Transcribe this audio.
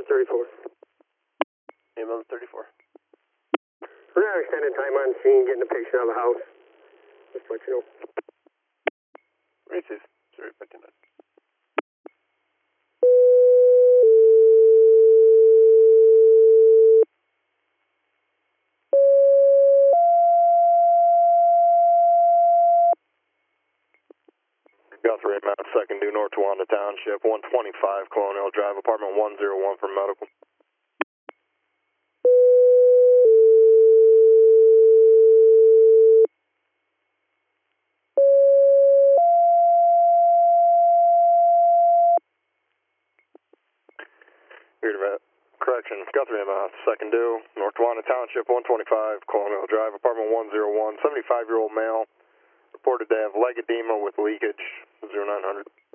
34. Ambulance 34. We're going to extended time on scene, getting the patient out of the house. Just to let you know. Receive. 059. Guthrie, Mount 2nd, due north Towanda Township, 125 Colonial Drive, apartment 101 for medical. Here to vet. Correction, Guthrie, Mount 2nd, due north Towanda Township, 125 Colonial Drive, apartment 101, 75-year-old male, reported to have leg edema with leakage, 0900.